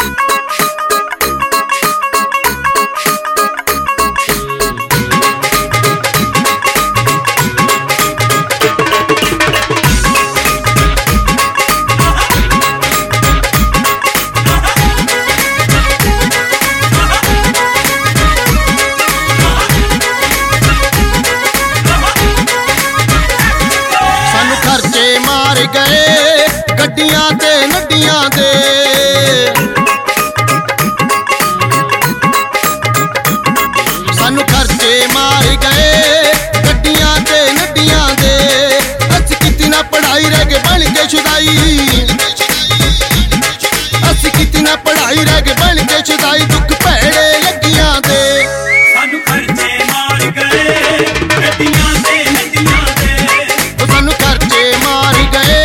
गए गड्डियां ते नड्डियां दे सानू खर्चे मार गए गड्डियां ते नड्डियां दे असी कितनी ना पढ़ाई रह गए बन के शुदाई असी कितनी ना पढ़ाई रह गए बन के शुदाई दुख भैड़े लगियां दे सानू खर्चे मार गए गड्डियां ते नड्डियां दे सानू खर्चे मार गए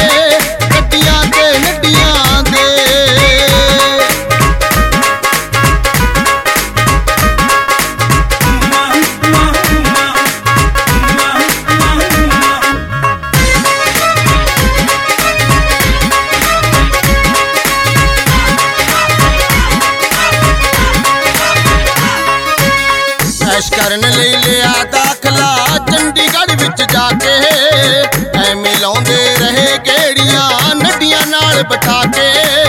करन लई लिया दाखला चंडीगढ़ विच जाके ऐवें लाउंदे रहे गेड़ियां नड्डियां नाल बिठा के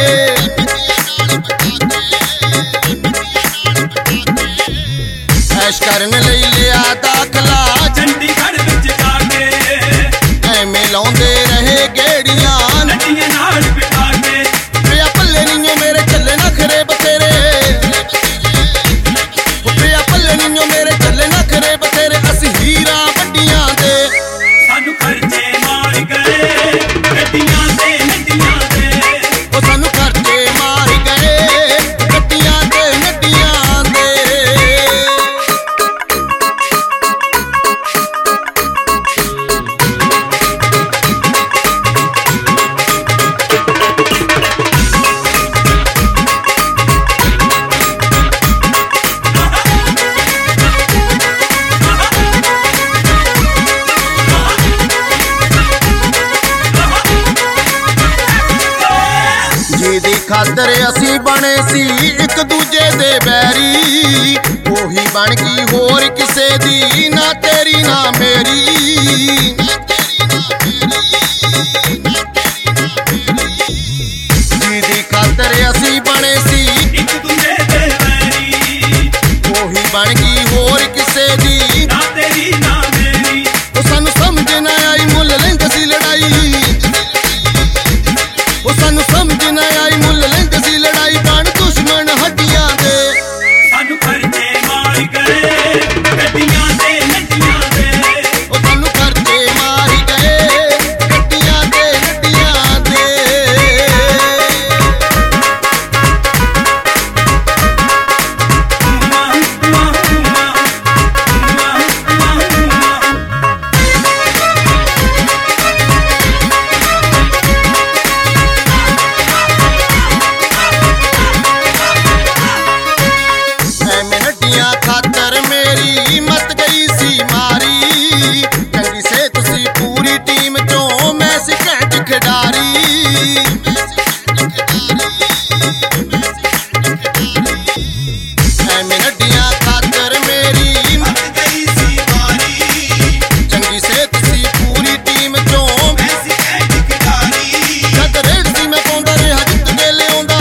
ऐश करन लई लिया दाखला चंडीगढ़ विच जाके ऐवें लाउंदे रहे गेड़ियां नड्डियां नाल बिठा के पिया पल्ले नीओ मेरे चले नखरे बतेरे मेरे चले नखरे बतेरे असी हीरा वड्डियां दे सानू खर्चे मार गए गड्डियां ते नड्डियां दे सानू खर्चे मार गए गड्डियां ते नड्डियां दे ਜਿਹਦੀ ਖਾਤਰ ਅਸੀਂ ਬਣੇ ਸੀ ਇੱਕ ਦੂਜੇ ਦੇ ਬੈਰੀ ਉਹੀ ਬਣ ਗਈ ਹੋਰ ਕਿਸੇ ਦੀ ਨਾ ਤੇਰੀ ਨਾ ਮੇਰੀ ਜਿਹਦੀ ਖਾਤਰ ਅਸੀਂ ਬਣੇ ਸੀ ਇੱਕ ਦੂਜੇ ਦੇ ਬੈਰੀ ਉਹੀ ਬਣ ਗਈ ਹੋਰ ਕਿਸੇ ਦੀ ਨਾ ਤੇਰੀ ਨਾ ਮੇਰੀ ਉਹ ਸਾਨੂੰ ਸਮਝ ਨਾ ਆਈ ਮੁੱਲ ਲੈਂਦੇ ਸੀ ਲੜਾਈ ਉਹ ਸਾਨੂੰ ਸਮਝ ਨਾ ਆਈ ਮੁੱਲ ਲੈਂਦੇ ਸੀ ਲੜਾਈ ਬਣ ਦੁਸ਼ਮਣ ਹੱਡੀਆਂ ਦੇ ਸਾਨੂ ਖਰਚੇ ਮਾਰ ਗਏ ਗੱਡੀਆਂ ਤੇ ਨੱਡੀਆਂ ਦੇ ਉਹ ਸਾਨੂੰ ਖਰਚੇ ਮਾਰ ਗਏ ਗੱਡੀਆਂ ਤੇ ਨੱਡੀਆਂ ਦੇ खातर मेरी मत गई सी मारी चंगी से तुसी पूरी टीम चो मैं सी घैंट खिडारी नड्डियां खातर मेरी मत गई सी मारी चंगी से तुसी पूरी टीम चो मैं सी घैंट खिडारी जद रेड सी मैं पाउंदा रहा जित के लिआउंदा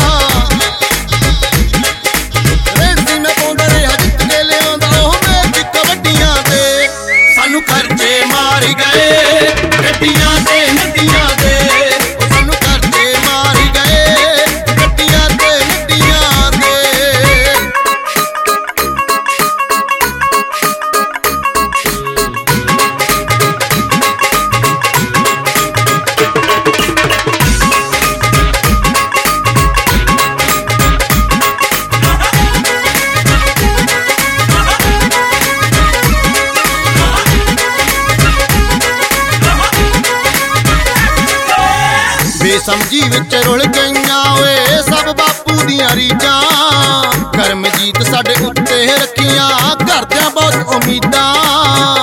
रेड सी मैं पाउंदा रहा जित के लिआउंदा ओह मैच कबड्डियां दे सानू खर्चे मार गए गड्डियां ते नड्डियां दे सानू खर्चे मार गए गड्डियां ते नड्डियां दे बेसमझी विच रुल गईयां ओए सब बापू दियां रीजां करमजीत साडे उत्ते रखियां घरदियां बहुत उम्मीदां